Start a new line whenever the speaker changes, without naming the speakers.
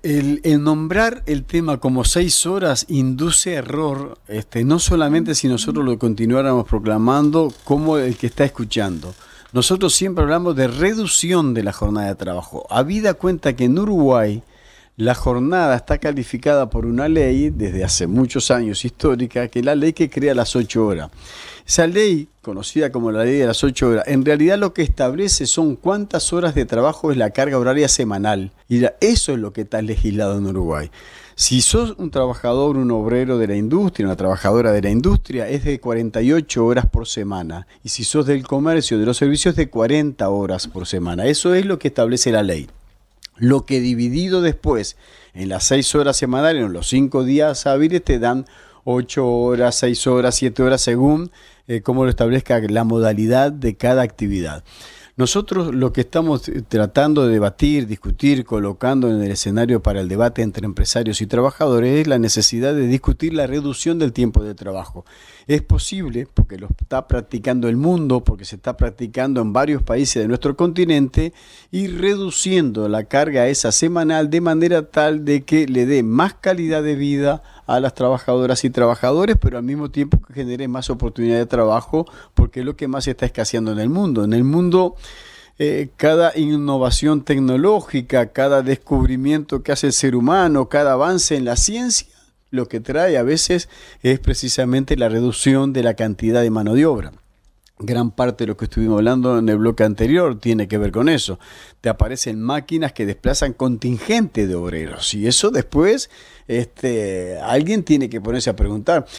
El nombrar el tema como 6 horas induce error, no solamente si nosotros lo continuáramos proclamando como el que está escuchando. Nosotros siempre hablamos de reducción de la jornada de trabajo. Habida cuenta que en Uruguay la jornada está calificada por una ley desde hace muchos años histórica, que es la ley que crea las 8 horas. Esa ley, conocida como la ley de las 8 horas, en realidad lo que establece son cuántas horas de trabajo es la carga horaria semanal. Y eso es lo que está legislado en Uruguay. Si sos un trabajador, un obrero de la industria, una trabajadora de la industria, es de 48 horas por semana. Y si sos del comercio, de los servicios, de 40 horas por semana. Eso es lo que establece la ley. Lo que dividido después en las 6 horas semanales, en los 5 días hábiles, te dan 8 horas, 6 horas, 7 horas, según cómo lo establezca la modalidad de cada actividad. Nosotros lo que estamos tratando de debatir, discutir, colocando en el escenario para el debate entre empresarios y trabajadores es la necesidad de discutir la reducción del tiempo de trabajo. Es posible, porque lo está practicando el mundo, porque se está practicando en varios países de nuestro continente, ir reduciendo la carga esa semanal de manera tal de que le dé más calidad de vida a las trabajadoras y trabajadores, pero al mismo tiempo que genere más oportunidad de trabajo, porque es lo que más se está escaseando en el mundo. En el mundo, cada innovación tecnológica, cada descubrimiento que hace el ser humano, cada avance en la ciencia, lo que trae a veces es precisamente la reducción de la cantidad de mano de obra. Gran parte de lo que estuvimos hablando en el bloque anterior tiene que ver con eso. Te aparecen máquinas que desplazan contingente de obreros y eso después alguien tiene que ponerse a preguntar.